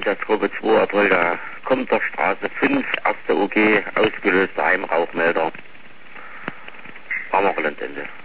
Einsatzgruppe 2 Apolda, kommt der Straße 5, erste OG, ausgelöster Heimrauchmelder. Ammerland Ende.